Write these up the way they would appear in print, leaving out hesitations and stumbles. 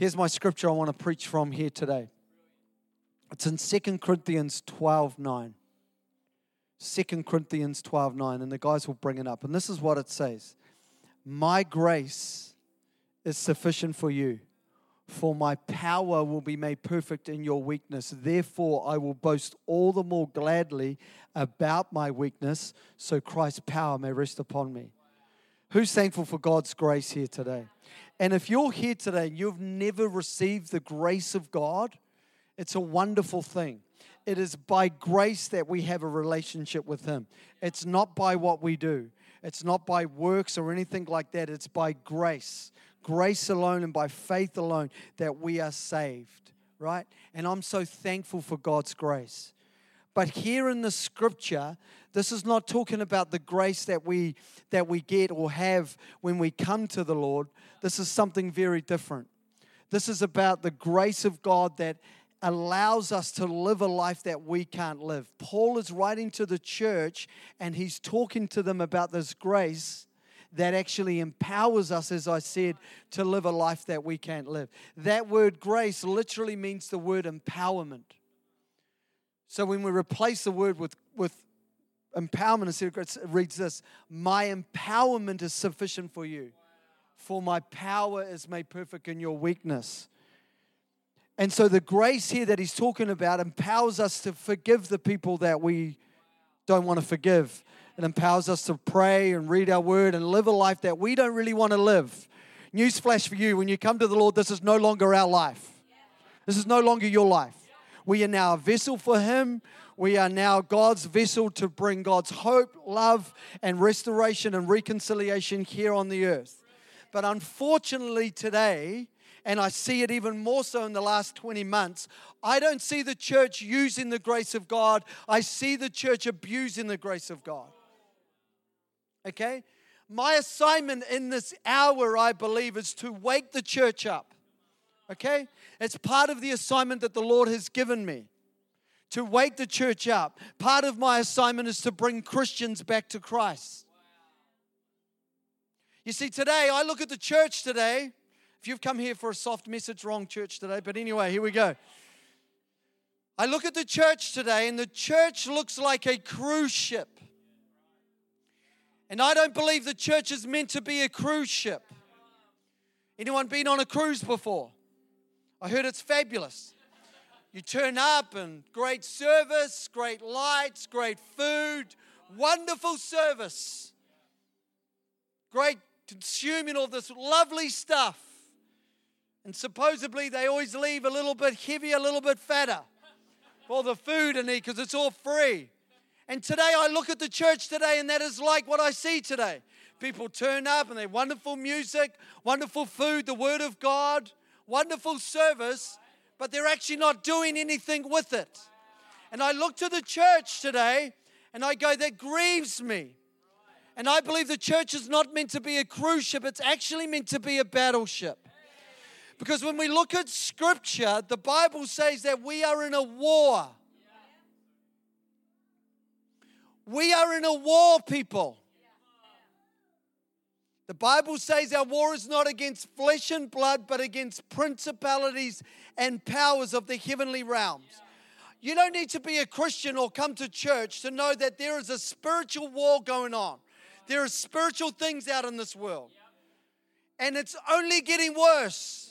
Here's my scripture I want to preach from here today. It's in 2 Corinthians 12:9. 2 Corinthians 12:9, and the guys will bring it up. And this is what it says. My grace is sufficient for you, for my power will be made perfect in your weakness. Therefore, I will boast all the more gladly about my weakness, so Christ's power may rest upon me. Who's thankful for God's grace here today? And if you're here today and you've never received the grace of God, it's a wonderful thing. It is by grace that we have a relationship with Him. It's not by what we do. It's not by works or anything like that. It's by grace. Grace alone and by faith alone that we are saved, right? And I'm so thankful for God's grace. But here in the scripture, this is not talking about the grace that we get or have when we come to the Lord. This is something very different. This is about the grace of God that allows us to live a life that we can't live. Paul is writing to the church and he's talking to them about this grace that actually empowers us, as I said, to live a life that we can't live. That word grace literally means the word empowerment. So when we replace the word with empowerment, it reads this: my empowerment is sufficient for you, for my power is made perfect in your weakness. And so the grace here that he's talking about empowers us to forgive the people that we don't want to forgive. It empowers us to pray and read our word and live a life that we don't really want to live. Newsflash for you, when you come to the Lord, this is no longer our life. This is no longer your life. We are now a vessel for Him. We are now God's vessel to bring God's hope, love, and restoration and reconciliation here on the earth. But unfortunately today, and I see it even more so in the last 20 months, I don't see the church using the grace of God. I see the church abusing the grace of God. Okay? My assignment in this hour, I believe, is to wake the church up. Okay? It's part of the assignment that the Lord has given me, to wake the church up. Part of my assignment is to bring Christians back to Christ. You see, today, I look at the church today. If you've come here for a soft message, wrong church today. But anyway, here we go. I look at the church today, and the church looks like a cruise ship. And I don't believe the church is meant to be a cruise ship. Anyone been on a cruise before? I heard it's fabulous. You turn up and great service, great lights, great food, wonderful service. Great consuming all this lovely stuff. And supposedly they always leave a little bit heavier, a little bit fatter. All the food and eat because it's all free. And today I look at the church today and that is like what I see today. People turn up and they have wonderful music, wonderful food, the Word of God, wonderful service, but they're actually not doing anything with it. And I look to the church today and I go, that grieves me. And I believe the church is not meant to be a cruise ship. It's actually meant to be a battleship. Because when we look at Scripture, the Bible says that we are in a war. We are in a war, people. The Bible says our war is not against flesh and blood, but against principalities and powers of the heavenly realms. You don't need to be a Christian or come to church to know that there is a spiritual war going on. There are spiritual things out in this world. And it's only getting worse.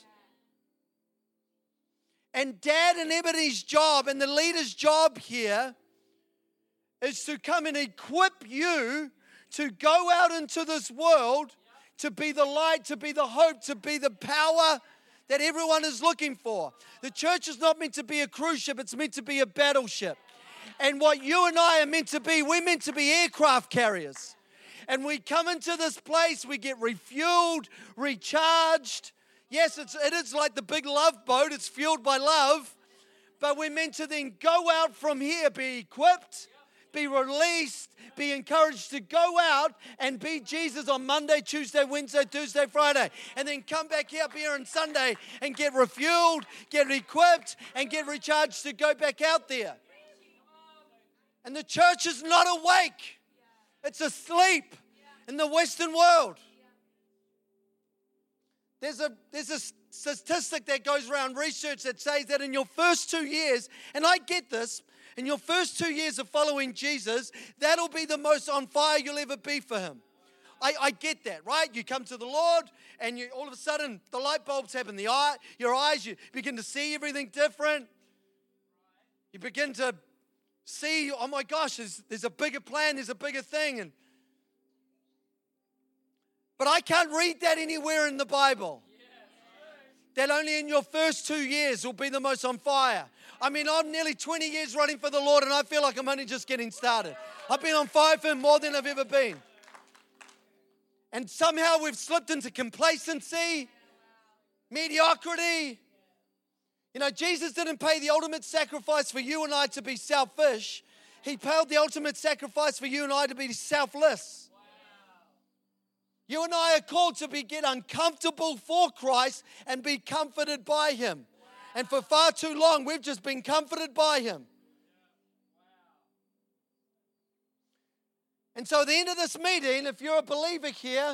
And Dad and Ebony's job and the leader's job here is to come and equip you to go out into this world, to be the light, to be the hope, to be the power that everyone is looking for. The church is not meant to be a cruise ship, it's meant to be a battleship. And what you and I are meant to be, we're meant to be aircraft carriers. And we come into this place, we get refueled, recharged. Yes, it is like the big love boat, it's fueled by love. But we're meant to then go out from here, be equipped, be released, be encouraged to go out and be Jesus on Monday, Tuesday, Wednesday, Thursday, Friday. And then come back up here on Sunday and get refueled, get equipped, and get recharged to go back out there. And the church is not awake. It's asleep in the Western world. There's a statistic that goes around, research that says that in your first 2 years, and I get this, in your first 2 years of following Jesus, that'll be the most on fire you'll ever be for Him. I get that, right? You come to the Lord, and all of a sudden, the light bulbs happen. Your eyes, you begin to see everything different. You begin to see, oh my gosh, there's a bigger plan, there's a bigger thing. But I can't read that anywhere in the Bible. That only in your first 2 years will be the most on fire. I mean, I'm nearly 20 years running for the Lord, and I feel like I'm only just getting started. I've been on fire for Him more than I've ever been. And somehow we've slipped into complacency, mediocrity. You know, Jesus didn't pay the ultimate sacrifice for you and I to be selfish. He paid the ultimate sacrifice for you and I to be selfless. You and I are called to get uncomfortable for Christ and be comforted by Him. And for far too long, we've just been comforted by Him. And so at the end of this meeting, if you're a believer here,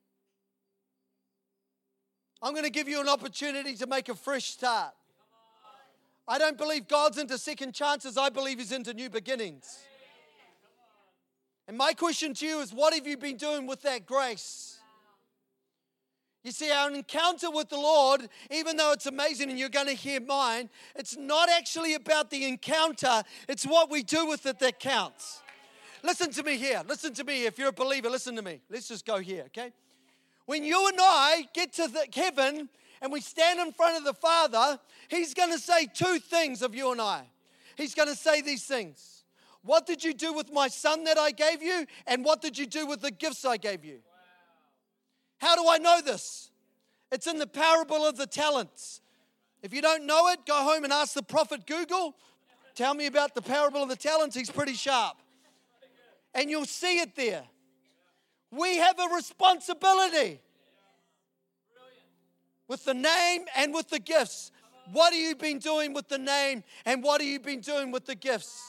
I'm going to give you an opportunity to make a fresh start. I don't believe God's into second chances. I believe He's into new beginnings. And my question to you is, what have you been doing with that grace? You see, our encounter with the Lord, even though it's amazing and you're going to hear mine, it's not actually about the encounter. It's what we do with it that counts. Listen to me here. Listen to me. If you're a believer, listen to me. Let's just go here, okay? When you and I get to heaven and we stand in front of the Father, He's going to say two things of you and I. He's going to say these things. What did you do with my son that I gave you? And what did you do with the gifts I gave you? How do I know this? It's in the parable of the talents. If you don't know it, go home and ask the prophet Google. Tell me about the parable of the talents. He's pretty sharp. And you'll see it there. We have a responsibility with the name and with the gifts. What have you been doing with the name and what have you been doing with the gifts?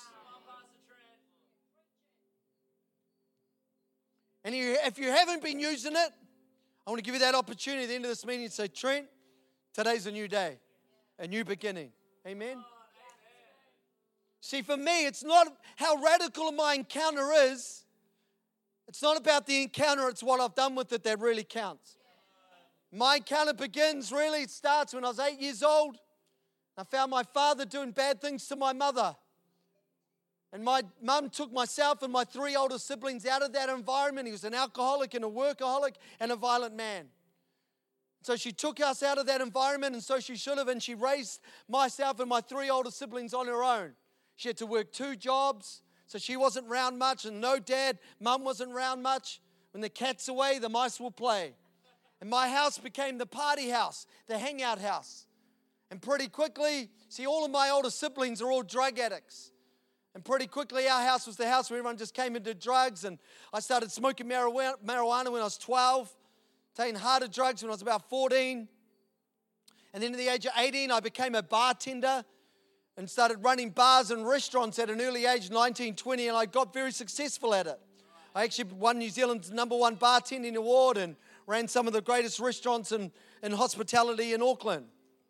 And if you haven't been using it, I want to give you that opportunity at the end of this meeting to say, Trent, today's a new day, a new beginning. Amen? See, for me, it's not how radical my encounter is. It's not about the encounter, it's what I've done with it that really counts. My encounter begins, really, it starts when I was 8 years old. I found my father doing bad things to my mother. And my mum took myself and my 3 older siblings out of that environment. He was an alcoholic and a workaholic and a violent man. So she took us out of that environment, and so she should have, and she raised myself and my 3 older siblings on her own. She had to work 2 jobs, so she wasn't around much, and no dad, mum wasn't around much. When the cat's away, the mice will play. And my house became the party house, the hangout house. And pretty quickly, see, all of my older siblings are all drug addicts. And pretty quickly, our house was the house where everyone just came into drugs. And I started smoking marijuana when I was 12, taking harder drugs when I was about 14. And then at the age of 18, I became a bartender and started running bars and restaurants at an early age, 19, 20, and I got very successful at it. I actually won New Zealand's #1 bartending award and ran some of the greatest restaurants in hospitality in Auckland.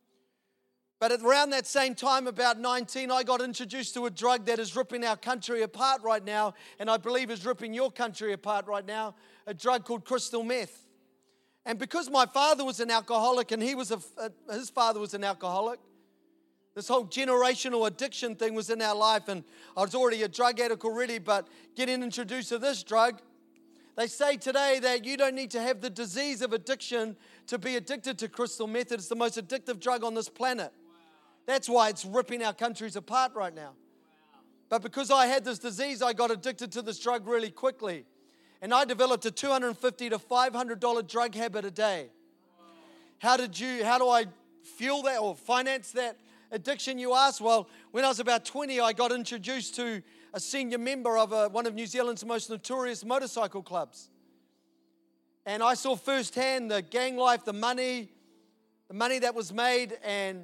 But at around that same time, about 19, I got introduced to a drug that is ripping our country apart right now, and I believe is ripping your country apart right now, a drug called crystal meth. And because my father was an alcoholic and his father was an alcoholic, this whole generational addiction thing was in our life, and I was already a drug addict already, but getting introduced to this drug, they say today that you don't need to have the disease of addiction to be addicted to crystal meth. It's the most addictive drug on this planet. That's why it's ripping our countries apart right now. But because I had this disease, I got addicted to this drug really quickly. And I developed a $250 to $500 drug habit a day. How do I fuel that or finance that addiction, you ask? Well, when I was about 20, I got introduced to a senior member of one of New Zealand's most notorious motorcycle clubs. And I saw firsthand the gang life, the money that was made, and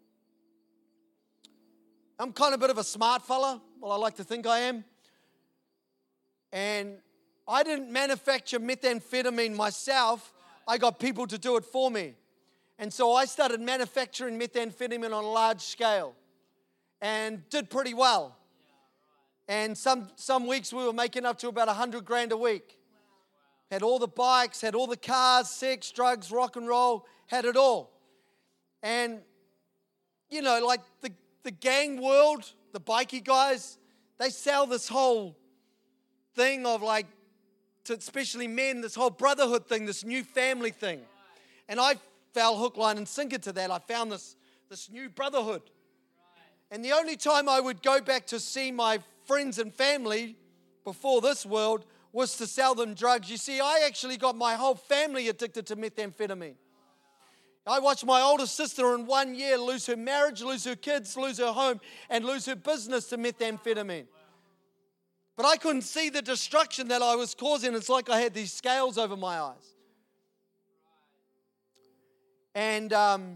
I'm kind of a bit of a smart fella. Well, I like to think I am. And I didn't manufacture methamphetamine myself. I got people to do it for me. And so I started manufacturing methamphetamine on a large scale and did pretty well. And some weeks we were making up to about 100 grand a week. Had all the bikes, had all the cars, sex, drugs, rock and roll, had it all. And, you know, like the gang world, the bikie guys, they sell this whole thing of like, to especially men, this whole brotherhood thing, this new family thing. And I fell hook, line, and sinker to that. I found this new brotherhood. And the only time I would go back to see my friends and family before this world was to sell them drugs. You see, I actually got my whole family addicted to methamphetamine. I watched my older sister in 1 year lose her marriage, lose her kids, lose her home, and lose her business to methamphetamine. But I couldn't see the destruction that I was causing. It's like I had these scales over my eyes. And,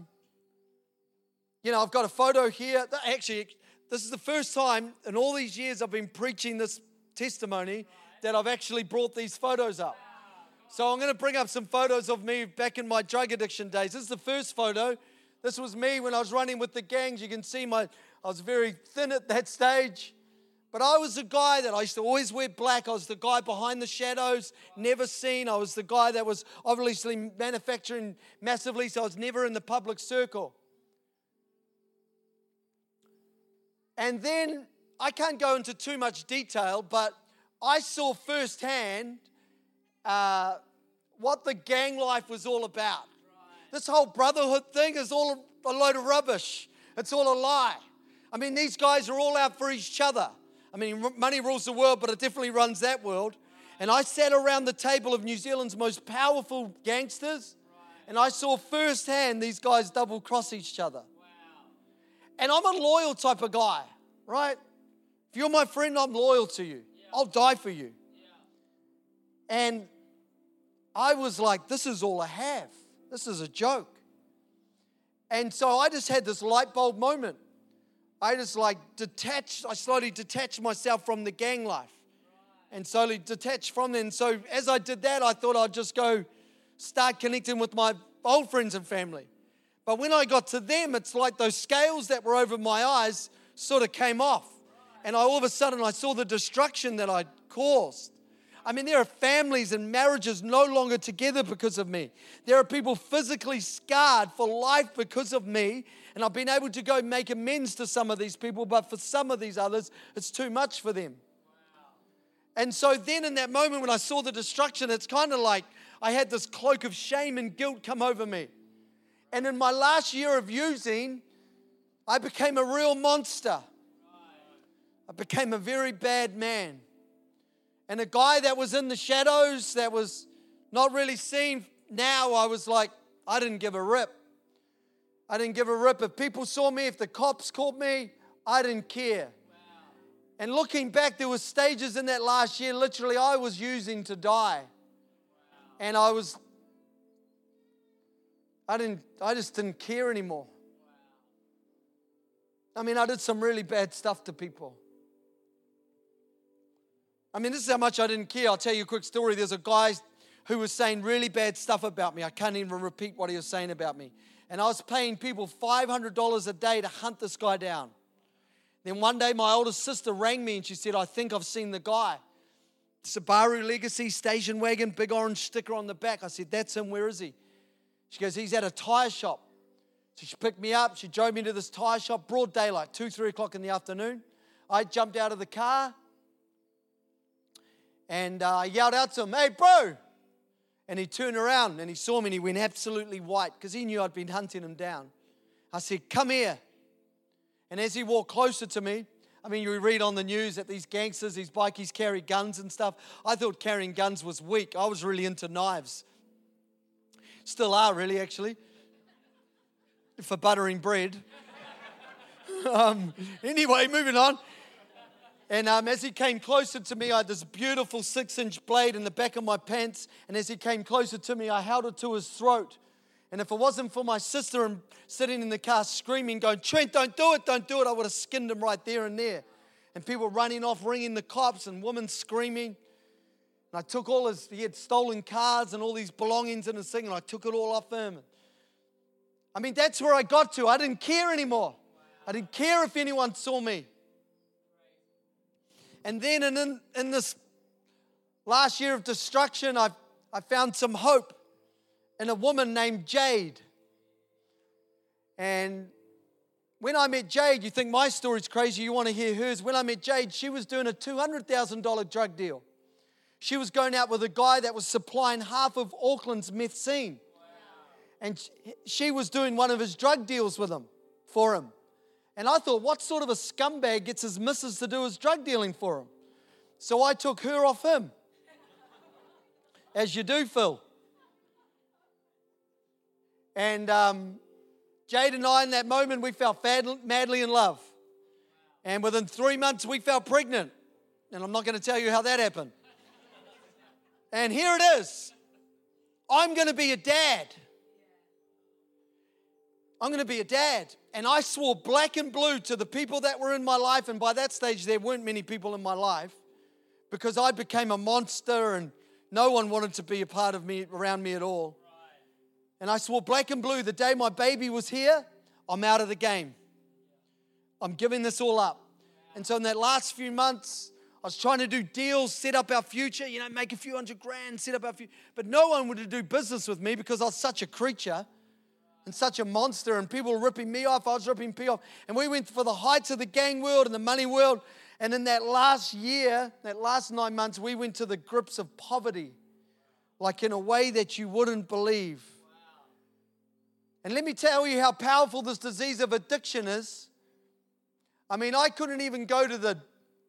you know, I've got a photo here. Actually, this is the first time in all these years I've been preaching this testimony that I've actually brought these photos up. So I'm going to bring up some photos of me back in my drug addiction days. This is the first photo. This was me when I was running with the gangs. You can see I was very thin at that stage. But I was the guy that I used to always wear black. I was the guy behind the shadows, never seen. I was the guy that was obviously manufacturing massively, so I was never in the public circle. And then, I can't go into too much detail, but I saw firsthand what the gang life was all about. This whole brotherhood thing is all a load of rubbish. It's all a lie. I mean, these guys are all out for each other. I mean, money rules the world, but it definitely runs that world. And I sat around the table of New Zealand's most powerful gangsters, and I saw firsthand these guys double-cross each other. And I'm a loyal type of guy, right? If you're my friend, I'm loyal to you. I'll die for you. And I was like, this is all I have. This is a joke. And so I just had this light bulb moment. I just I slowly detached myself from the gang life and slowly detached from them. And so as I did that, I thought I'd just go start connecting with my old friends and family. But when I got to them, it's like those scales that were over my eyes sort of came off. And all of a sudden, I saw the destruction that I'd caused. I mean, there are families and marriages no longer together because of me. There are people physically scarred for life because of me. And I've been able to go make amends to some of these people, but for some of these others, it's too much for them. And so then in that moment when I saw the destruction, it's kind of like I had this cloak of shame and guilt come over me. And in my last year of using, I became a real monster. I became a very bad man. And a guy that was in the shadows, that was not really seen, now I was like, I didn't give a rip. I didn't give a rip. If people saw me, if the cops caught me, I didn't care. And looking back, there were stages in that last year, literally I was using to die. And I just didn't care anymore. I mean, I did some really bad stuff to people. I mean, this is how much I didn't care. I'll tell you a quick story. There's a guy who was saying really bad stuff about me. I can't even repeat what he was saying about me. And I was paying people $500 a day to hunt this guy down. Then one day my oldest sister rang me and she said, I think I've seen the guy. Subaru Legacy station wagon, big orange sticker on the back. I said, that's him, where is he? She goes, he's at a tire shop. So she picked me up, she drove me to this tire shop, broad daylight, 2-3 o'clock in the afternoon. I jumped out of the car and I yelled out to him, hey bro. And he turned around and he saw me and he went absolutely white because he knew I'd been hunting him down. I said, come here. And as he walked closer to me, I mean, you read on the news that these gangsters, these bikies carry guns and stuff. I thought carrying guns was weak. I was really into knives. Still are, really, actually. For buttering bread. Anyway, moving on. And as he came closer to me, I had this beautiful 6-inch blade in the back of my pants. And as he came closer to me, I held it to his throat. And if it wasn't for my sister and sitting in the car screaming, going, Trent, don't do it, I would have skinned him right there and there. And people running off, ringing the cops, and women screaming. And I took he had stolen cars and all these belongings in his thing, and I took it all off him. I mean, that's where I got to. I didn't care anymore. I didn't care if anyone saw me. And then in this last year of destruction, I found some hope in a woman named Jade. And when I met Jade, you think my story's crazy, you want to hear hers. When I met Jade, she was doing a $200,000 drug deal. She was going out with a guy that was supplying half of Auckland's meth scene. And she was doing one of his drug deals with him, for him. And I thought, what sort of a scumbag gets his missus to do his drug dealing for him? So I took her off him. As you do, Phil. And Jade and I, in that moment, we fell madly in love. And within 3 months, we fell pregnant. And I'm not going to tell you how that happened. And here it is. I'm going to be a dad. I'm going to be a dad. And I swore black and blue to the people that were in my life. And by that stage, there weren't many people in my life. Because I became a monster and no one wanted to be a part of me, around me at all. And I swore black and blue, the day my baby was here, I'm out of the game. I'm giving this all up. And so in that last few months, I was trying to do deals, set up our future, make a few $100,000, set up our future. But no one wanted to do business with me because I was such a creature and such a monster. And people were ripping me off, I was ripping people off. And we went for the heights of the gang world and the money world. And in that last year, that last 9 months, we went to the grips of poverty, like in a way that you wouldn't believe. And let me tell you how powerful this disease of addiction is. I mean, I couldn't even go to the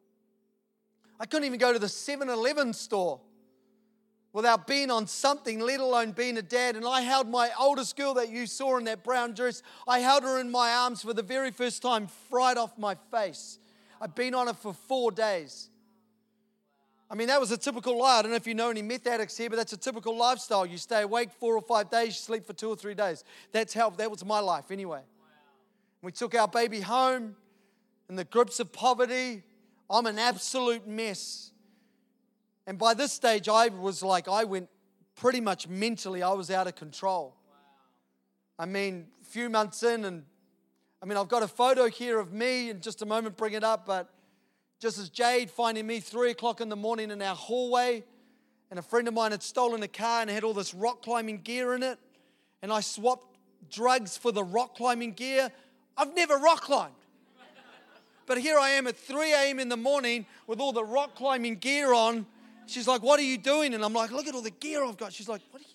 7-Eleven store without being on something, let alone being a dad. And I held my oldest girl that you saw in that brown dress. I held her in my arms for the very first time, fried off my face. I'd been on it for 4 days. I mean, that was a typical life. I don't know if you know any meth addicts here, but that's a typical lifestyle. You stay awake 4 or 5 days, you sleep for 2 or 3 days. That was my life anyway. We took our baby home in the grips of poverty. I'm an absolute mess. And by this stage, I went pretty much mentally, I was out of control. I mean, a few months in, and I've got a photo here of me, in just a moment, bring it up, but just as Jade finding me 3 o'clock in the morning in our hallway, and a friend of mine had stolen a car and had all this rock climbing gear in it, and I swapped drugs for the rock climbing gear. I've never rock climbed. But here I am at 3 a.m. in the morning with all the rock climbing gear on. She's like, what are you doing? And I'm like, look at all the gear I've got. She's like, what are you?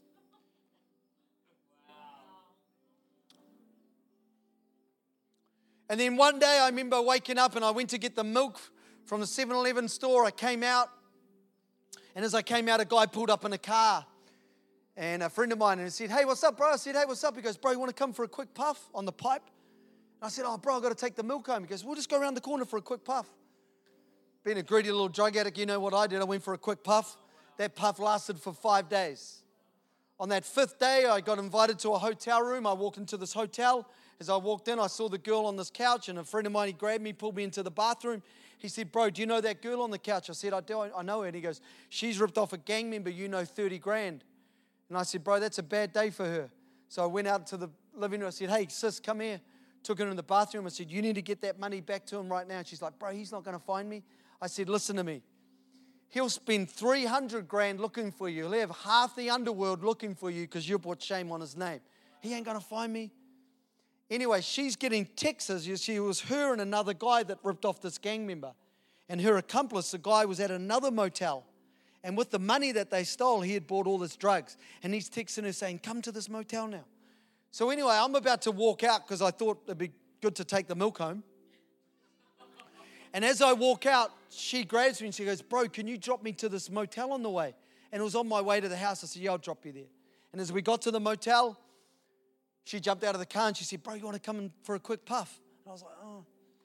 And then one day I remember waking up and I went to get the milk from the 7-Eleven store. I came out, and as I came out, a guy pulled up in a car, and a friend of mine, and he said, hey, what's up, bro? I said, hey, what's up? He goes, bro, you want to come for a quick puff on the pipe? And I said, oh, bro, I've got to take the milk home. He goes, we'll just go around the corner for a quick puff. Being a greedy little drug addict, you know what I did. I went for a quick puff. That puff lasted for 5 days. On that 5th day, I got invited to a hotel room. I walked into this hotel. As I walked in, I saw the girl on this couch, and a friend of mine, he grabbed me, pulled me into the bathroom. He said, bro, do you know that girl on the couch? I said, I do, I know her. And he goes, she's ripped off a gang member, you know, 30 grand. And I said, bro, that's a bad day for her. So I went out to the living room. I said, hey, sis, come here. Took her in the bathroom. I said, you need to get that money back to him right now. And she's like, bro, he's not going to find me. I said, listen to me. He'll spend 300 grand looking for you. He'll have half the underworld looking for you because you brought shame on his name. He ain't going to find me. Anyway, she's getting texts. You see, it was her and another guy that ripped off this gang member. And her accomplice, the guy, was at another motel. And with the money that they stole, he had bought all this drugs. And he's texting her saying, come to this motel now. So anyway, I'm about to walk out because I thought it'd be good to take the milk home. And as I walk out, she grabs me and she goes, bro, can you drop me to this motel on the way? And it was on my way to the house. I said, yeah, I'll drop you there. And as we got to the motel, she jumped out of the car and she said, bro, you want to come in for a quick puff? And I was like, oh.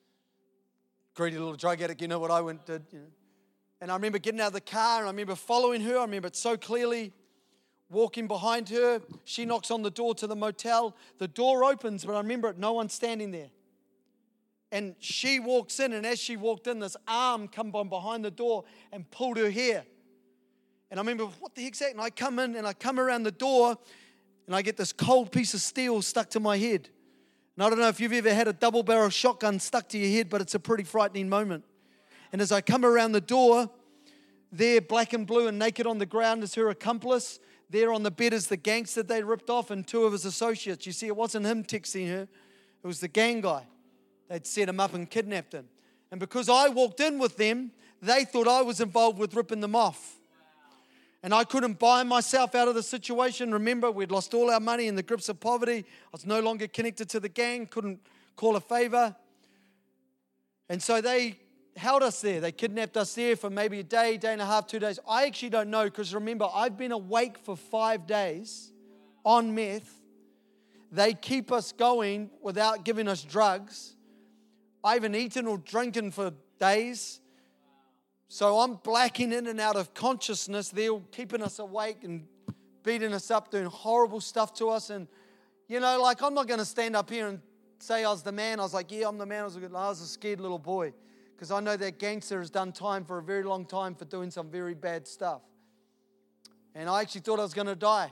Greedy little drug addict, you know what I did. You know. And I remember getting out of the car and I remember following her. I remember it so clearly, walking behind her. She knocks on the door to the motel. The door opens, but I remember it, no one's standing there. And she walks in, and as she walked in, this arm come from behind the door and pulled her hair. And I remember, what the heck's that? And I come in, and I come around the door, and I get this cold piece of steel stuck to my head. And I don't know if you've ever had a double-barrel shotgun stuck to your head, but it's a pretty frightening moment. And as I come around the door, there, black and blue and naked on the ground, is her accomplice. There on the bed is the gangster they ripped off and two of his associates. You see, it wasn't him texting her. It was the gang guy. They'd set him up and kidnapped him. And because I walked in with them, they thought I was involved with ripping them off. And I couldn't buy myself out of the situation. Remember, we'd lost all our money in the grips of poverty. I was no longer connected to the gang, couldn't call a favor. And so they held us there. They kidnapped us there for maybe a day, day and a half, 2 days. I actually don't know, because remember, I've been awake for 5 days on meth. They keep us going without giving us drugs. I haven't eaten or drinking for days. So I'm blacking in and out of consciousness. They're keeping us awake and beating us up, doing horrible stuff to us. And, I'm not going to stand up here and say I was the man. I was like, yeah, I'm the man. I was a scared little boy. Because I know that gangster has done time for a very long time for doing some very bad stuff. And I actually thought I was going to die.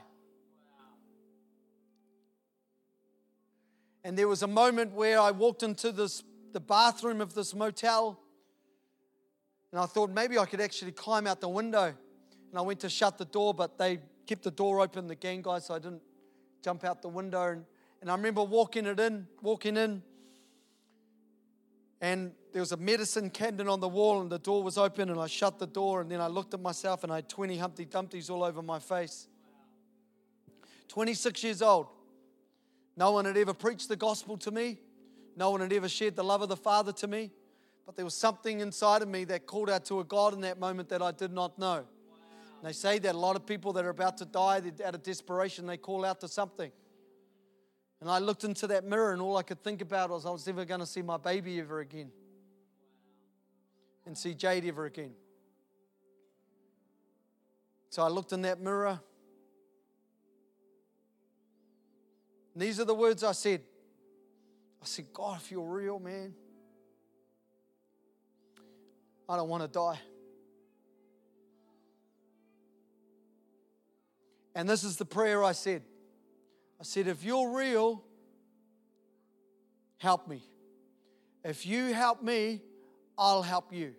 And there was a moment where I walked into the bathroom of this motel. And I thought maybe I could actually climb out the window. And I went to shut the door, but they kept the door open, the gang guys, so I didn't jump out the window. And I remember walking in, and there was a medicine cabinet on the wall, and the door was open, and I shut the door, and then I looked at myself, and I had 20 Humpty Dumptys all over my face. 26 years old. No one had ever preached the gospel to me. No one had ever shared the love of the Father to me. But there was something inside of me that called out to a God in that moment that I did not know. And they say that a lot of people that are about to die, out of desperation, they call out to something. And I looked into that mirror, and all I could think about was I was never going to see my baby ever again. And see Jade ever again. So I looked in that mirror. And these are the words I said. I said, God, if you're real, man, I don't want to die. And this is the prayer I said. I said, if you're real, help me. If you help me, I'll help you.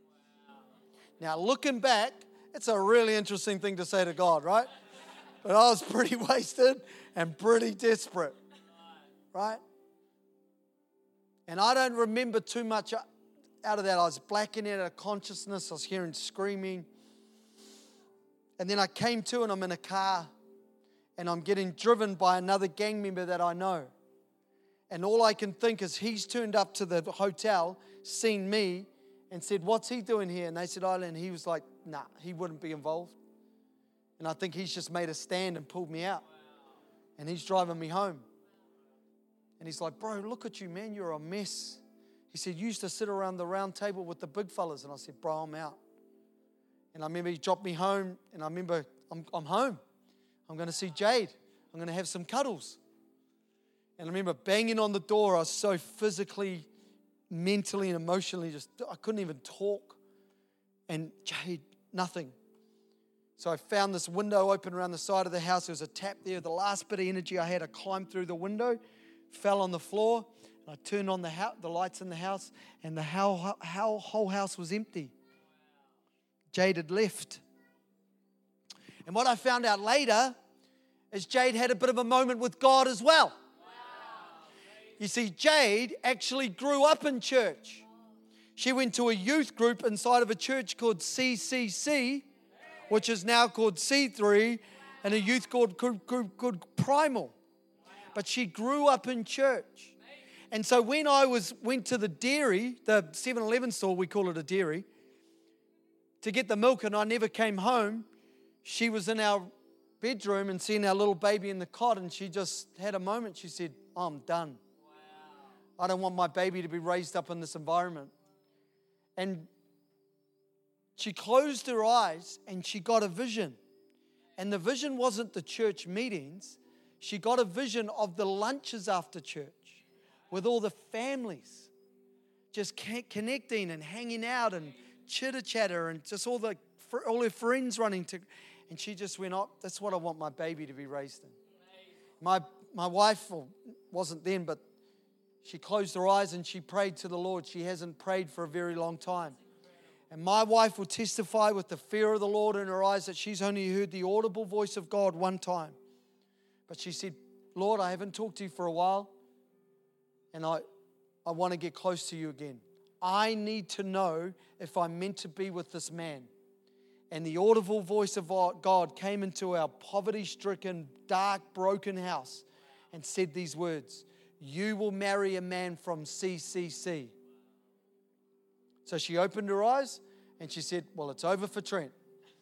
Now, looking back, it's a really interesting thing to say to God, right? But I was pretty wasted and pretty desperate, right? And I don't remember too much out of that. I was blacking out of consciousness. I was hearing screaming. And then I came to, and I'm in a car, and I'm getting driven by another gang member that I know. And all I can think is he's turned up to the hotel, seen me, and said, what's he doing here? And they said, oh, and he was like, nah, he wouldn't be involved. And I think he's just made a stand and pulled me out. And he's driving me home. And he's like, bro, look at you, man, you're a mess. He said, you used to sit around the round table with the big fellas. And I said, bro, I'm out. And I remember he dropped me home, and I remember I'm home. I'm going to see Jade. I'm going to have some cuddles. And I remember banging on the door. I was so physically, mentally, and emotionally I couldn't even talk. And Jade, nothing. So I found this window open around the side of the house. There was a tap there. The last bit of energy I had, I climbed through the window, fell on the floor, and I turned on the lights in the house, and the whole house was empty. Jade had left. And what I found out later is Jade had a bit of a moment with God as well. Wow. You see, Jade actually grew up in church. She went to a youth group inside of a church called CCC, which is now called C3, and a youth group called Primal. But she grew up in church. And so when I went to the dairy, the 7-Eleven store, we call it a dairy, to get the milk, and I never came home, she was in our bedroom and seeing our little baby in the cot, and she just had a moment. She said, I'm done. Wow. I don't want my baby to be raised up in this environment. And she closed her eyes and she got a vision. And the vision wasn't the church meetings. She got a vision of the lunches after church with all the families just connecting and hanging out and chitter-chatter and just all her friends running to. And she just went, oh, that's what I want my baby to be raised in. my wife, well, wasn't then, but she closed her eyes and she prayed to the Lord. She hasn't prayed for a very long time. And my wife will testify with the fear of the Lord in her eyes that she's only heard the audible voice of God one time. But she said, Lord, I haven't talked to you for a while, and I want to get close to you again. I need to know if I'm meant to be with this man. And the audible voice of God came into our poverty-stricken, dark, broken house and said these words, you will marry a man from CCC. So she opened her eyes and she said, well, it's over for Trent.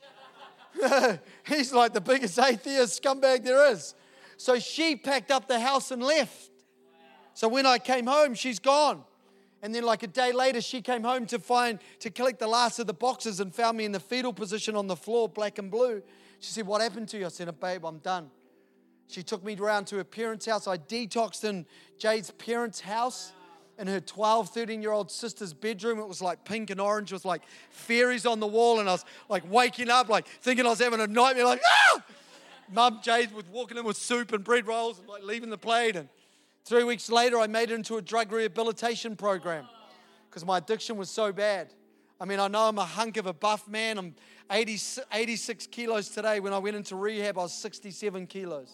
He's like the biggest atheist scumbag there is. So she packed up the house and left. So when I came home, she's gone. And then like a day later, she came home to collect the last of the boxes and found me in the fetal position on the floor, black and blue. She said, what happened to you? I said, babe, I'm done. She took me around to her parents' house. I detoxed in Jade's parents' house in her 12, 13-year-old sister's bedroom. It was like pink and orange with like fairies on the wall. And I was like waking up, like thinking I was having a nightmare, like, ah! Mum, Jade was walking in with soup and bread rolls and like leaving the plate. And 3 weeks later, I made it into a drug rehabilitation program because my addiction was so bad. I mean, I know I'm a hunk of a buff man. I'm 86 kilos today. When I went into rehab, I was 67 kilos.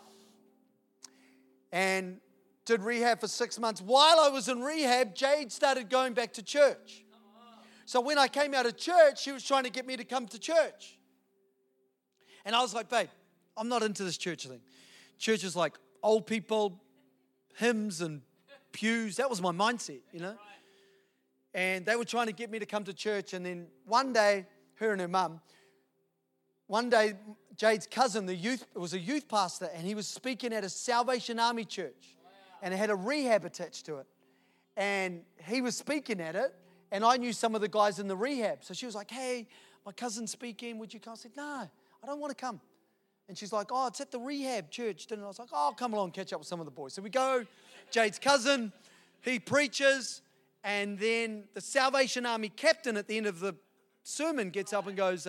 And did rehab for 6 months. While I was in rehab, Jade started going back to church. So when I came out of church, she was trying to get me to come to church. And I was like, babe, I'm not into this church thing. Church is like old people, hymns and pews. That was my mindset, you know. And they were trying to get me to come to church. And then one day, her and her mum, one day, Jade's cousin, it was a youth pastor, and he was speaking at a Salvation Army church. And it had a rehab attached to it. And he was speaking at it, and I knew some of the guys in the rehab. So she was like, hey, my cousin's speaking, would you come? I said, no, I don't want to come. And she's like, oh, it's at the rehab church. And I was like, oh, I'll come along and catch up with some of the boys. So we go, Jade's cousin, he preaches, and then the Salvation Army captain at the end of the sermon gets up and goes,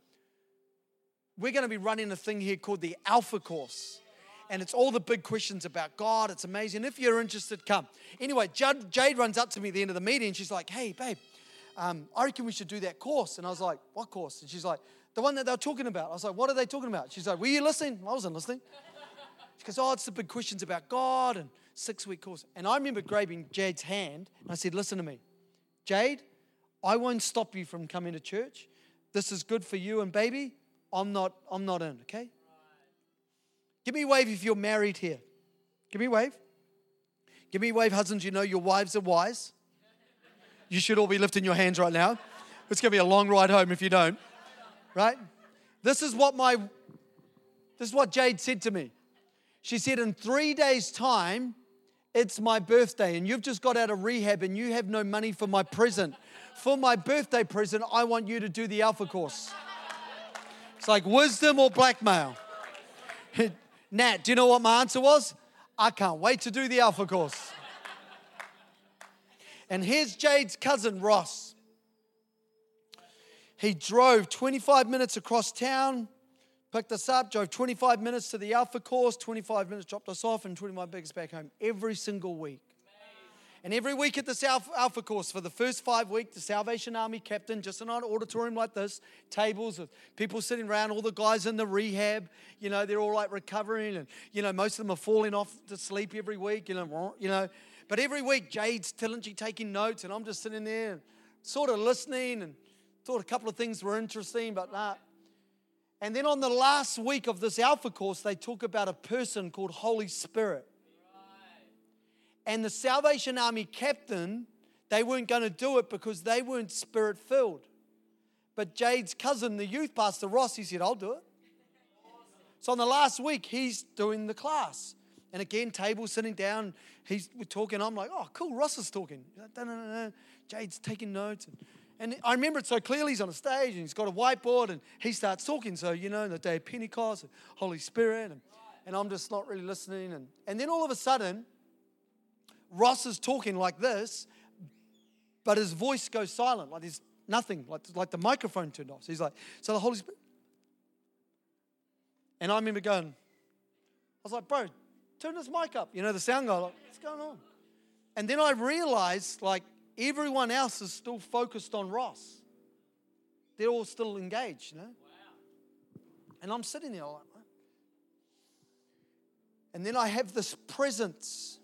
we're going to be running a thing here called the Alpha Course. And it's all the big questions about God. It's amazing. If you're interested, come. Anyway, Jade runs up to me at the end of the meeting, and she's like, hey, babe, I reckon we should do that course. And I was like, what course? And she's like, the one that they were talking about. I was like, what are they talking about? She's like, were you listening? I wasn't listening. She goes, oh, it's the big questions about God and 6-week course. And I remember grabbing Jade's hand, and I said, listen to me. Jade, I won't stop you from coming to church. This is good for you and baby. I'm not in, okay? Give me a wave if you're married here. Give me a wave. Give me a wave, husbands. You know your wives are wise. You should all be lifting your hands right now. It's going to be a long ride home if you don't. Right? This is what Jade said to me. She said, in 3 days' time, it's my birthday, and you've just got out of rehab, and you have no money for my present. For my birthday present, I want you to do the Alpha Course. It's like wisdom or blackmail. Nat, do you know what my answer was? I can't wait to do the Alpha Course. And here's Jade's cousin, Ross. He drove 25 minutes across town, picked us up, drove 25 minutes to the Alpha Course, 25 minutes dropped us off, and 25 minutes back home every single week. And every week at this Alpha Course, for the first 5 weeks, the Salvation Army captain, just in an auditorium like this, tables with people sitting around, all the guys in the rehab, you know, they're all like recovering, and, you know, most of them are falling off to sleep every week, you know. But every week, Jade's diligently taking notes, and I'm just sitting there and sort of listening, and thought a couple of things were interesting, but nah. And then on the last week of this Alpha Course, they talk about a person called Holy Spirit. And the Salvation Army captain, they weren't going to do it because they weren't Spirit-filled. But Jade's cousin, the youth pastor, Ross, he said, I'll do it. So on the last week, he's doing the class. And again, table sitting down, we're talking. I'm like, oh, cool, Ross is talking. Jade's taking notes. And I remember it so clearly. He's on a stage and he's got a whiteboard and he starts talking. So, you know, the day of Pentecost, Holy Spirit. And I'm just not really listening. And then all of a sudden, Ross is talking like this, but his voice goes silent, like there's nothing, like the microphone turned off. So he's like, so the Holy Spirit. And I remember going, I was like, bro, turn this mic up. You know, the sound guy, like, what's going on? And then I realized, like, everyone else is still focused on Ross. They're all still engaged, you know. And I'm sitting there like, what? And then I have this presence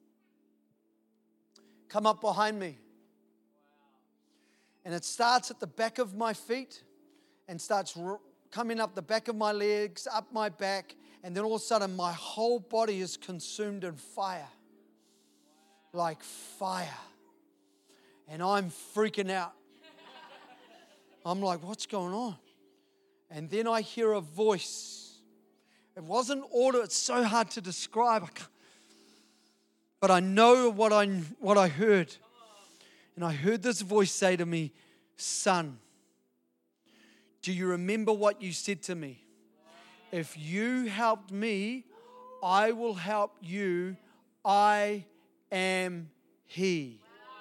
come up behind me. And it starts at the back of my feet and starts coming up the back of my legs, up my back. And then all of a sudden, my whole body is consumed in fire. Like fire. And I'm freaking out. I'm like, what's going on? And then I hear a voice. It wasn't audio. It's so hard to describe. But I know what I heard. And I heard this voice say to me, son, do you remember what you said to me? If you helped me, I will help you. I am He.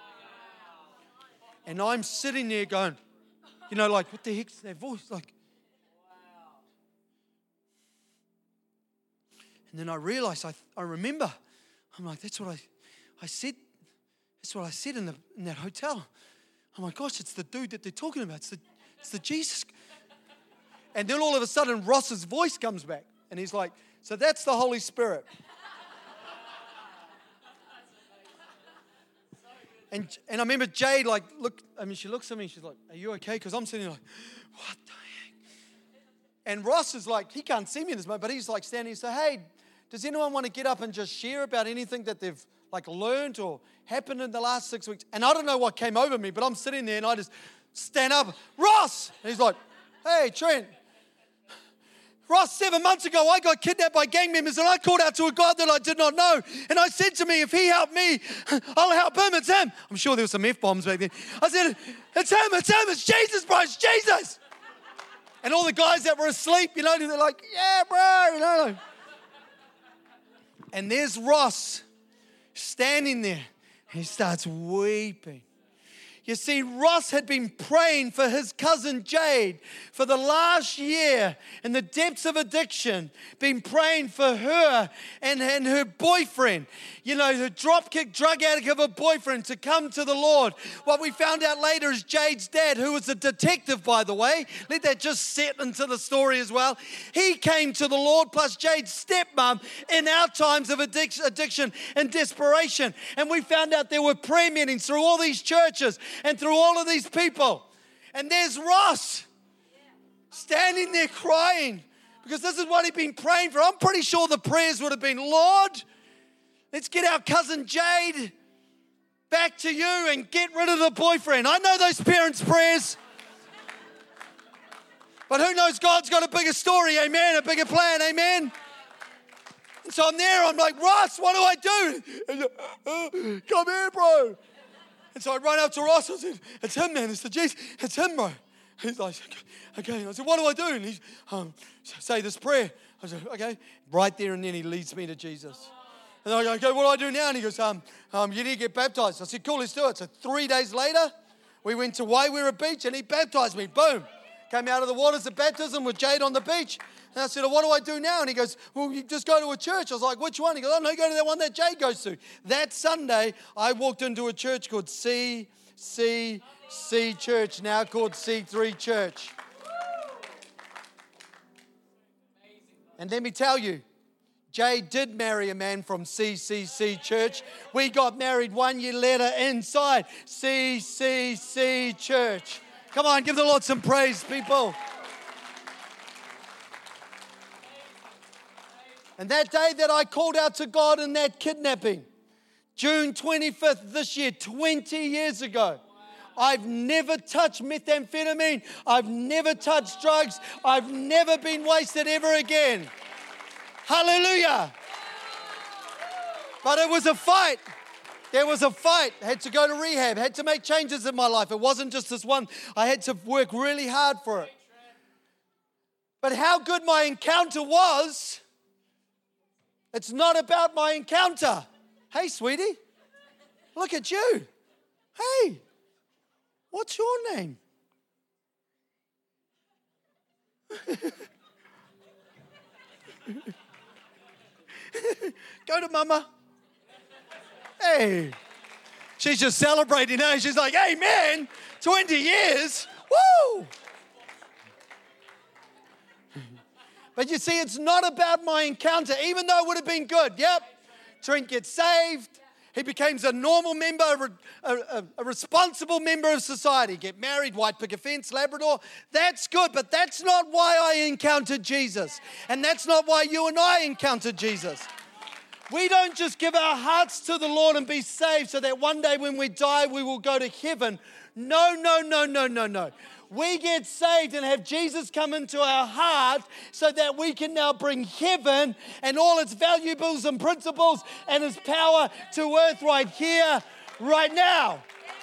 And I'm sitting there going, you know, like, what the heck's that voice? Like, and then I realized, I remember, I'm like, that's what I said. That's what I said in that hotel. Oh my gosh, it's the dude that they're talking about. It's the Jesus. And then all of a sudden, Ross's voice comes back. And he's like, so that's the Holy Spirit. And I remember Jade, like, she looks at me, she's like, are you okay? Because I'm sitting there like, what the heck? And Ross is like, he can't see me in this moment, but he's like standing and say, hey, does anyone want to get up and just share about anything that they've like learned or happened in the last 6 weeks? And I don't know what came over me, but I'm sitting there and I just stand up, Ross! And he's like, hey, Trent. Ross, 7 months ago, I got kidnapped by gang members and I called out to a God that I did not know. And I said to me, if he helped me, I'll help him. It's him. I'm sure there were some F-bombs back then. I said, it's him. It's Jesus, bro. It's Jesus. And all the guys that were asleep, you know, they're like, yeah, bro. You know. And there's Ross standing there. He starts weeping. You see, Ross had been praying for his cousin Jade for the last year in the depths of addiction, been praying for her and her boyfriend, you know, the dropkick drug addict of a boyfriend to come to the Lord. What we found out later is Jade's dad, who was a detective, by the way. Let that just set into the story as well. He came to the Lord, plus Jade's stepmom, in our times of addiction and desperation. And we found out there were prayer meetings through all these churches and through all of these people. And there's Ross standing there crying because this is what he'd been praying for. I'm pretty sure the prayers would have been, Lord, let's get our cousin Jade back to you and get rid of the boyfriend. I know those parents' prayers. But who knows, God's got a bigger story, amen, a bigger plan, amen. And so I'm there, I'm like, Ross, what do I do? And, come here, bro. And so I run up to Ross, I said, it's him, man, it's the Jesus, it's him, bro. He's like, okay. I said, what do I do? And he's, say this prayer. I said, okay. Right there and then he leads me to Jesus. And I go, okay, what do I do now? And he goes, you need to get baptized. I said, cool, let's do it. So 3 days later, we went to Waiwera Beach and he baptized me. Boom. Came out of the waters of baptism with Jade on the beach. And I said, well, what do I do now? And he goes, well, you just go to a church. I was like, which one? He goes, oh, no, go to that one that Jade goes to. That Sunday, I walked into a church called CCC Church, now called C3 Church. And let me tell you, Jade did marry a man from CCC Church. We got married 1 year later inside CCC Church. Come on, give the Lord some praise, people. And that day that I called out to God in that kidnapping, June 25th this year, 20 years ago, I've never touched methamphetamine. I've never touched drugs. I've never been wasted ever again. Hallelujah. But it was a fight. There was a fight. I had to go to rehab. I had to make changes in my life. It wasn't just this one. I had to work really hard for it. But how good my encounter was, it's not about my encounter. Hey, sweetie, look at you. Hey, what's your name? Go to mama. Hey. She's just celebrating, eh? She's like, hey, man, 20 years. Woo! But you see, it's not about my encounter, even though it would have been good. Yep. Trent gets saved. He becomes a normal member, a responsible member of society. Get married, white picket fence, Labrador. That's good, but that's not why I encountered Jesus. And that's not why you and I encountered Jesus. We don't just give our hearts to the Lord and be saved so that one day when we die, we will go to heaven. No, no, no, no, no, no. We get saved and have Jesus come into our heart so that we can now bring heaven and all its valuables and principles and His power to earth right here, right now.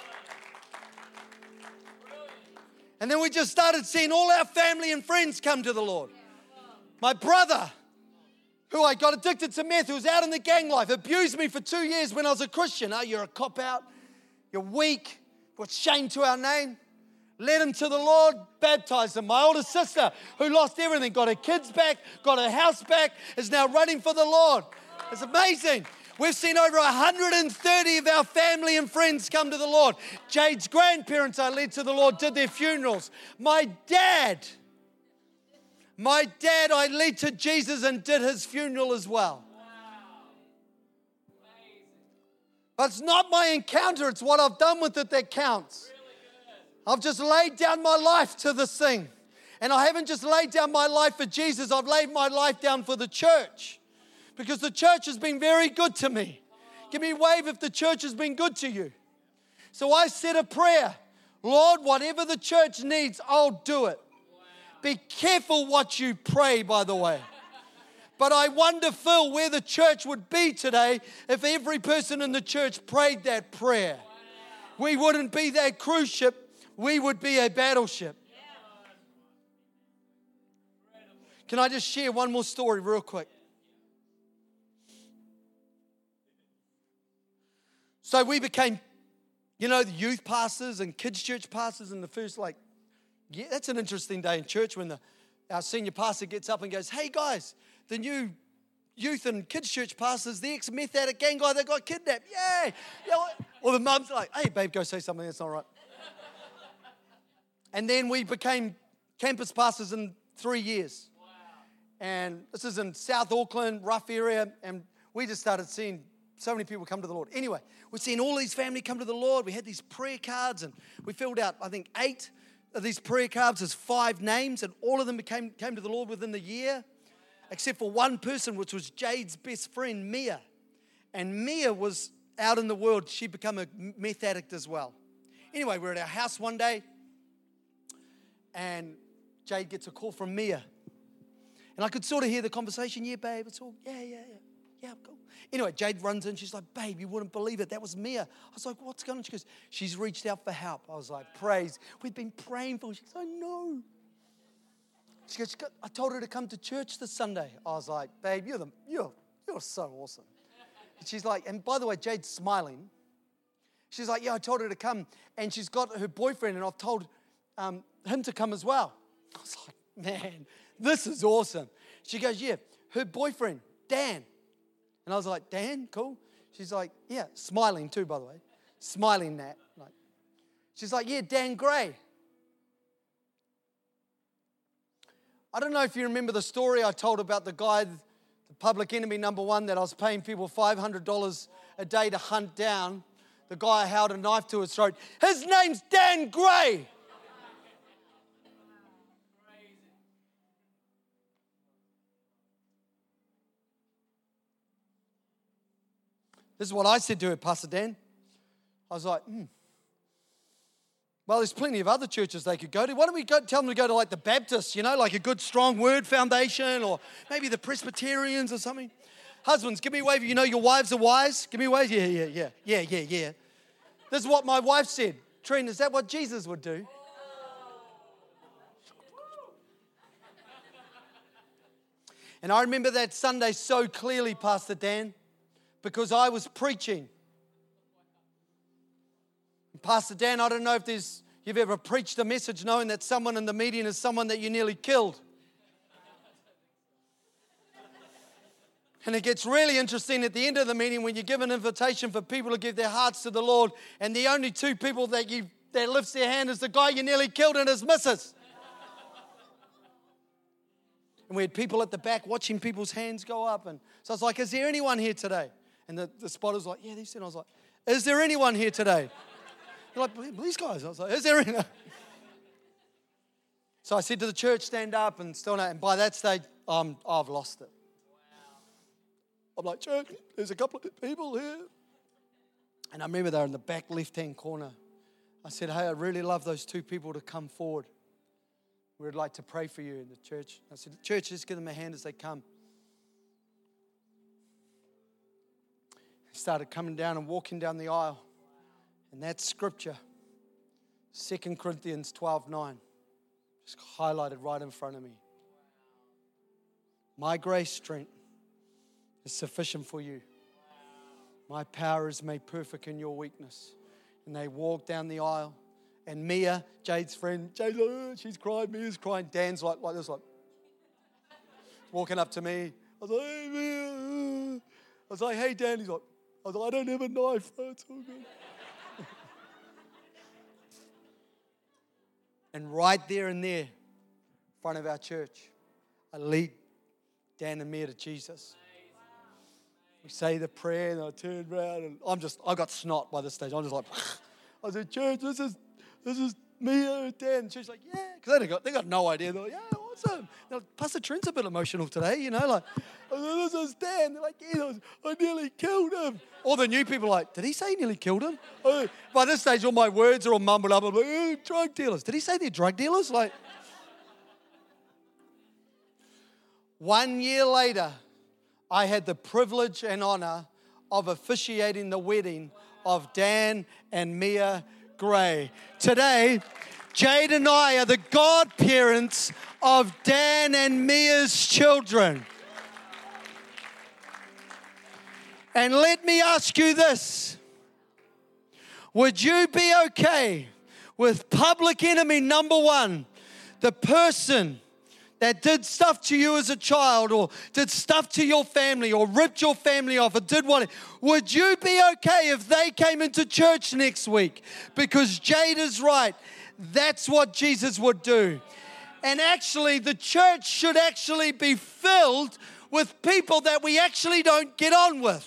And then we just started seeing all our family and friends come to the Lord. My brother, who I got addicted to meth, who was out in the gang life, abused me for 2 years when I was a Christian. Oh, you're a cop-out. You're weak. What shame to our name. Led him to the Lord, baptized him. My older sister, who lost everything, got her kids back, got her house back, is now running for the Lord. It's amazing. We've seen over 130 of our family and friends come to the Lord. Jade's grandparents I led to the Lord, did their funerals. My dad I led to Jesus and did his funeral as well. But it's not my encounter, it's what I've done with it that counts. I've just laid down my life to this thing. And I haven't just laid down my life for Jesus, I've laid my life down for the church. Because the church has been very good to me. Give me a wave if the church has been good to you. So I said a prayer. Lord, whatever the church needs, I'll do it. Be careful what you pray, by the way. But I wonder, Phil, where the church would be today if every person in the church prayed that prayer. We wouldn't be that cruise ship. We would be a battleship. Can I just share one more story real quick? So we became, the youth pastors and kids church pastors in the first, that's an interesting day in church when our senior pastor gets up and goes, hey guys, the new youth and kids church pastors, the ex-meth addict gang guy that got kidnapped. Yay! Well, the mum's like, hey babe, go say something that's not right. And then we became campus pastors in 3 years. Wow. And this is in South Auckland, rough area, and we just started seeing so many people come to the Lord. Anyway, we're seeing all these family come to the Lord. We had these prayer cards, and we filled out, I think, 8 of these prayer cards as 5 names, and all of them came to the Lord within the year, except for one person, which was Jade's best friend, Mia. And Mia was out in the world. She'd become a meth addict as well. Anyway, we're at our house one day, and Jade gets a call from Mia. And I could sort of hear the conversation. Yeah, babe, it's all, yeah, cool. Anyway, Jade runs in. She's like, babe, you wouldn't believe it. That was Mia. I was like, what's going on? She goes, she's reached out for help. I was like, praise. We've been praying for her. She goes, I know. She goes, I told her to come to church this Sunday. I was like, babe, you're so awesome. And she's like, and by the way, Jade's smiling. She's like, yeah, I told her to come. And she's got her boyfriend, and I've told him to come as well. I was like, man, this is awesome. She goes, yeah, her boyfriend, Dan. And I was like, Dan, cool. She's like, yeah, smiling too, by the way. Smiling that. She's like, yeah, Dan Gray. I don't know if you remember the story I told about the guy, the public enemy number 1, that I was paying people $500 a day to hunt down. The guy held a knife to his throat. His name's Dan Gray. This is what I said to her, Pastor Dan. I was like, well, there's plenty of other churches they could go to. Why don't we tell them to go to the Baptists, like a good strong word foundation, or maybe the Presbyterians or something. Husbands, give me a wave. Your wives are wise. Give me a wave. Yeah. This is what my wife said. Trent, is that what Jesus would do? And I remember that Sunday so clearly, Pastor Dan, because I was preaching. Pastor Dan, I don't know if you've ever preached a message knowing that someone in the meeting is someone that you nearly killed. And it gets really interesting at the end of the meeting when you give an invitation for people to give their hearts to the Lord, and the only two people that lifts their hand is the guy you nearly killed and his missus. And we had people at the back watching people's hands go up. And so I was like, is there anyone here today? And the spotter's like, yeah, they said. I was like, is there anyone here today? They're like, these guys. I was like, is there anyone? So I said to the church, stand up and still not. And by that stage, I've lost it. I'm like, church, there's a couple of people here. And I remember they were in the back left-hand corner. I said, hey, I'd really love those two people to come forward. We'd like to pray for you in the church. I said, church, just give them a hand as they come. They started coming down and walking down the aisle. And that scripture, 2 Corinthians 12:9, just highlighted right in front of me. My grace, strength, is sufficient for you. My power is made perfect in your weakness. And they walked down the aisle. And Mia, Jade's friend, Jade's like, oh, she's crying, Mia's crying. Dan's like this, like, walking up to me. I was like, hey, Mia. I was like, hey, Dan. He's like, I was like, I don't have a knife. Oh, it's all good. And right there and there, in front of our church, I lead Dan and Mia to Jesus. We say the prayer, and I turn around, and I got snot by this stage. I'm just like, I said, church, this is Mia and Dan. And church like, yeah, because they got no idea. They're like, yeah, what's up? Like, Pastor Trent's a bit emotional today, you know, like, I said, this is Dan. They're like, yeah, I nearly killed him. All the new people are like, did he say he nearly killed him? By this stage, all my words are all mumbled up. I'm like, oh, drug dealers. Did he say they're drug dealers? Like, 1 year later, I had the privilege and honor of officiating the wedding of Dan and Mia Gray. Today, Jade and I are the godparents of Dan and Mia's children. And let me ask you this. Would you be okay with public enemy number one, the person that did stuff to you as a child or did stuff to your family or ripped your family off or did what? Would you be okay if they came into church next week? Because Jade is right. That's what Jesus would do. And actually, the church should actually be filled with people that we actually don't get on with.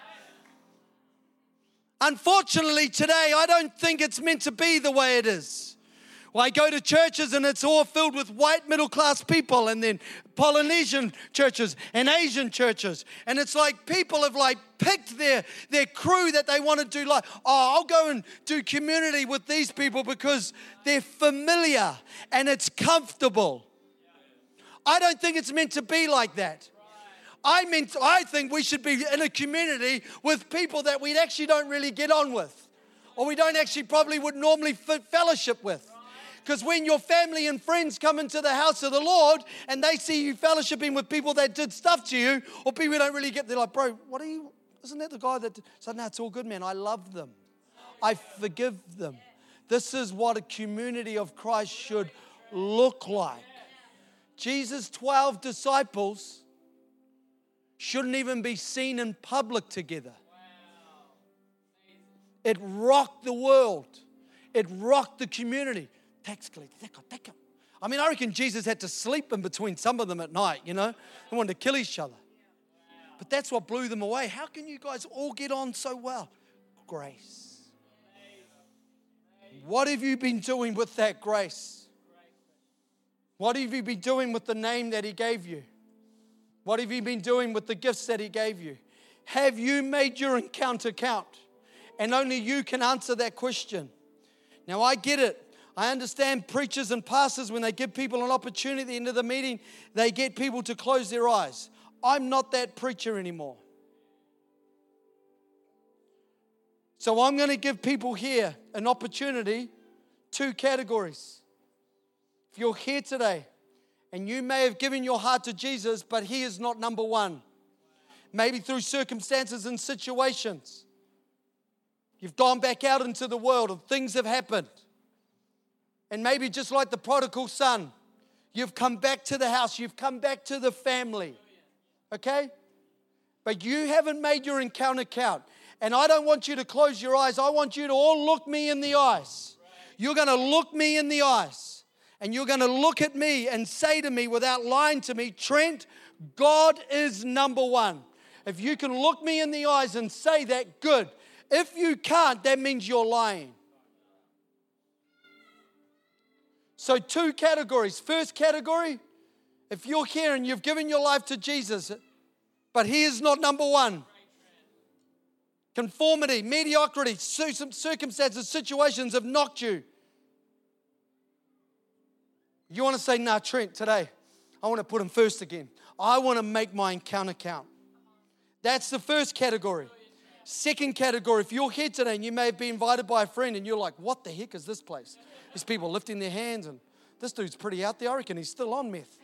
Unfortunately, today, I don't think it's meant to be the way it is. Well, I go to churches and it's all filled with white middle-class people, and then Polynesian churches and Asian churches. And it's like people have like picked their crew that they want to do, like, oh, I'll go and do community with these people because they're familiar and it's comfortable. I don't think it's meant to be like that. I think we should be in a community with people that we actually don't really get on with, or we don't actually probably would normally fellowship with. Because when your family and friends come into the house of the Lord and they see you fellowshipping with people that did stuff to you, or people you don't really get, they're like, bro, isn't that the guy that said, no, it's all good, man. I love them. I forgive them. This is what a community of Christ should look like. Jesus' 12 disciples shouldn't even be seen in public together. It rocked the world. It rocked the community. Tax collector, take him. I mean, I reckon Jesus had to sleep in between some of them at night, you know. They wanted to kill each other. But that's what blew them away. How can you guys all get on so well? Grace. What have you been doing with that grace? What have you been doing with the name that He gave you? What have you been doing with the gifts that He gave you? Have you made your encounter count? And only you can answer that question. Now, I get it. I understand preachers and pastors, when they give people an opportunity at the end of the meeting, they get people to close their eyes. I'm not that preacher anymore. So I'm going to give people here an opportunity, 2 categories. If you're here today and you may have given your heart to Jesus, but He is not number one, maybe through circumstances and situations, you've gone back out into the world and things have happened. And maybe just like the prodigal son, you've come back to the house, you've come back to the family, okay? but you haven't made your encounter count. And I don't want you to close your eyes. I want you to all look me in the eyes. You're going to look me in the eyes. And you're going to look at me and say to me without lying to me, Trent, God is number one. If you can look me in the eyes and say that, good. If you can't, that means you're lying. So 2 categories. First category, if you're here and you've given your life to Jesus, but He is not number one. Conformity, mediocrity, circumstances, situations have knocked you. You want to say, nah, Trent, today, I want to put Him first again. I want to make my encounter count. That's the first category. Second category, if you're here today and you may have been invited by a friend and you're like, what the heck is this place? There's people lifting their hands and this dude's pretty out there. I reckon he's still on meth.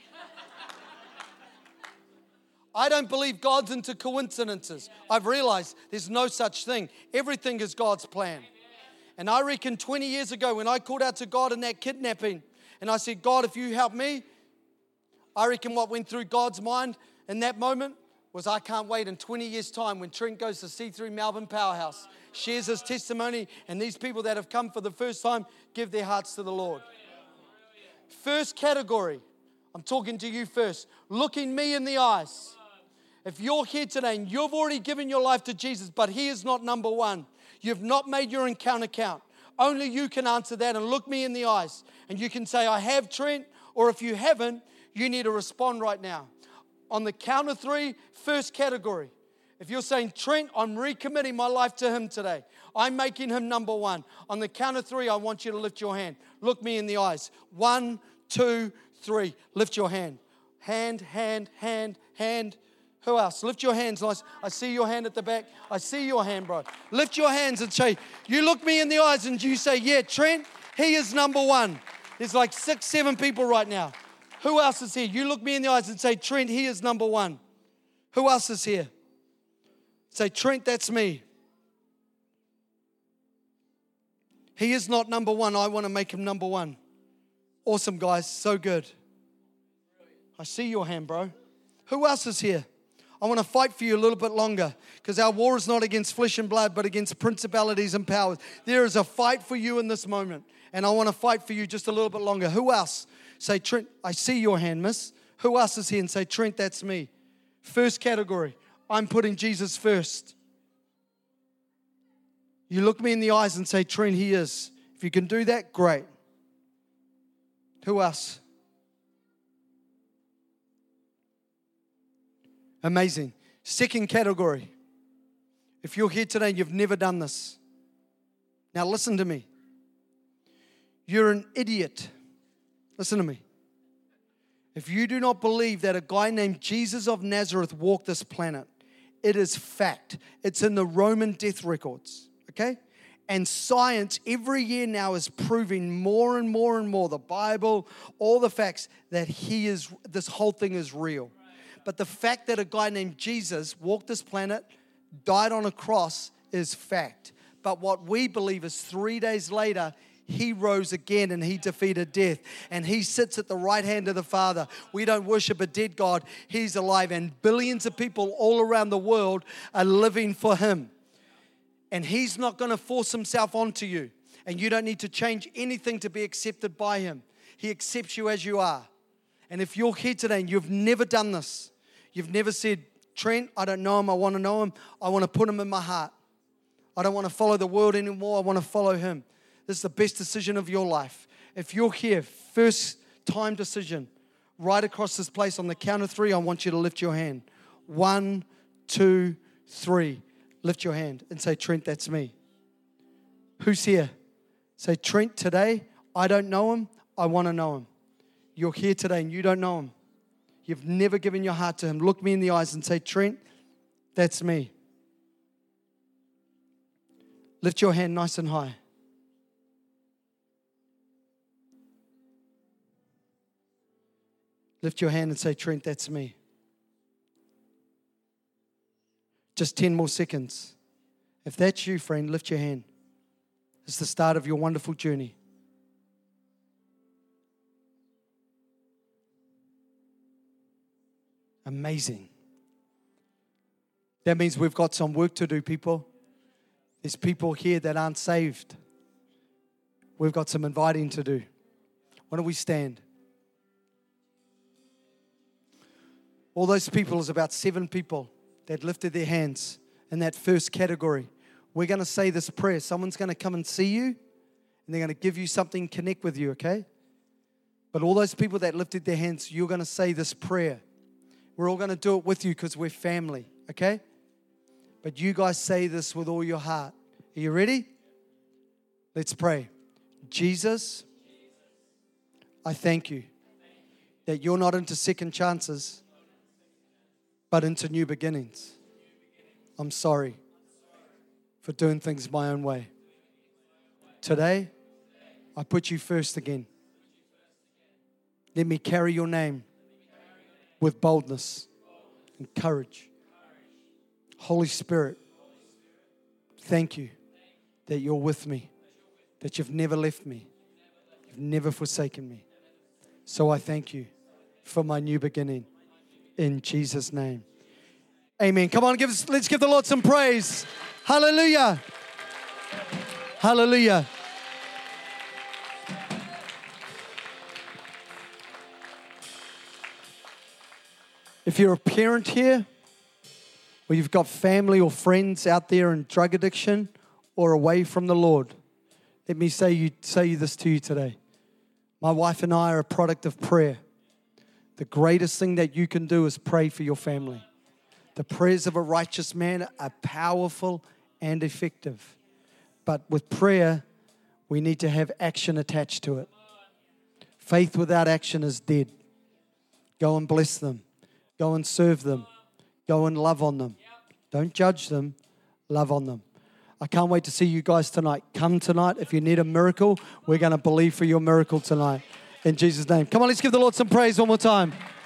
I don't believe God's into coincidences. I've realized there's no such thing. Everything is God's plan. And I reckon 20 years ago when I called out to God in that kidnapping and I said, God, if you help me, I reckon what went through God's mind in that moment was I can't wait in 20 years' time when Trent goes to C3 Melbourne Powerhouse, shares his testimony, and these people that have come for the first time give their hearts to the Lord. First category, I'm talking to you first, looking me in the eyes. If you're here today and you've already given your life to Jesus, but He is not number one, you've not made your encounter count. Only you can answer that and look me in the eyes. And you can say, I have, Trent, or if you haven't, you need to respond right now. On the count of 3, first category. If you're saying, Trent, I'm recommitting my life to Him today. I'm making Him number one. On the count of 3, I want you to lift your hand. Look me in the eyes. 1, 2, 3. Lift your hand. Hand, hand, hand, hand. Who else? Lift your hands. I see your hand at the back. I see your hand, bro. Lift your hands and say, you look me in the eyes and you say, yeah, Trent, He is number one. There's like 6, 7 people right now. Who else is here? You look me in the eyes and say, Trent, He is number one. Who else is here? Say, Trent, that's me. He is not number one. I want to make Him number one. Awesome, guys. So good. I see your hand, bro. Who else is here? I want to fight for you a little bit longer because our war is not against flesh and blood, but against principalities and powers. There is a fight for you in this moment, and I want to fight for you just a little bit longer. Who else? Say, Trent, I see your hand, miss. Who else is here? And say, Trent, that's me. First category, I'm putting Jesus first. You look me in the eyes and say, Trent, He is. If you can do that, great. Who else? Amazing. Second category. If you're here today and you've never done this, now listen to me. You're an idiot. Listen to me. If you do not believe that a guy named Jesus of Nazareth walked this planet, it is fact. It's in the Roman death records, okay? And science every year now is proving more and more and more, the Bible, all the facts, that this whole thing is real. But the fact that a guy named Jesus walked this planet, died on a cross, is fact. But what we believe is 3 days later, He rose again and He defeated death. And He sits at the right hand of the Father. We don't worship a dead God. He's alive. And billions of people all around the world are living for Him. And He's not going to force Himself onto you. And you don't need to change anything to be accepted by Him. He accepts you as you are. And if you're here today and you've never done this, you've never said, Trent, I don't know Him, I want to know Him. I want to put Him in my heart. I don't want to follow the world anymore. I want to follow Him. This is the best decision of your life. If you're here, first time decision, right across this place on the count of 3, I want you to lift your hand. 1, 2, 3. Lift your hand and say, Trent, that's me. Who's here? Say, Trent, today, I don't know Him. I want to know Him. You're here today and you don't know Him. You've never given your heart to Him. Look me in the eyes and say, Trent, that's me. Lift your hand nice and high. Lift your hand and say, Trent, that's me. Just 10 more seconds. If that's you, friend, lift your hand. It's the start of your wonderful journey. Amazing. That means we've got some work to do, people. There's people here that aren't saved. We've got some inviting to do. Why don't we stand? All those people is about 7 people that lifted their hands in that first category. We're going to say this prayer. Someone's going to come and see you, and they're going to give you something, connect with you, okay? But all those people that lifted their hands, you're going to say this prayer. We're all going to do it with you because we're family, okay? But you guys say this with all your heart. Are you ready? Let's pray. Jesus, I thank you that you're not into second chances, but into new beginnings. I'm sorry for doing things my own way. Today, I put you first again. Let me carry your name with boldness and courage. Holy Spirit, thank you that you're with me, that you've never left me, you've never forsaken me. So I thank you for my new beginning. In Jesus' name. Amen. Come on, let's give the Lord some praise. Hallelujah. Hallelujah. If you're a parent here, or you've got family or friends out there in drug addiction or away from the Lord, let me say this to you today. My wife and I are a product of prayer. The greatest thing that you can do is pray for your family. The prayers of a righteous man are powerful and effective. But with prayer, we need to have action attached to it. Faith without action is dead. Go and bless them. Go and serve them. Go and love on them. Don't judge them. Love on them. I can't wait to see you guys tonight. Come tonight. If you need a miracle, we're going to believe for your miracle tonight. In Jesus' name. Come on, let's give the Lord some praise one more time.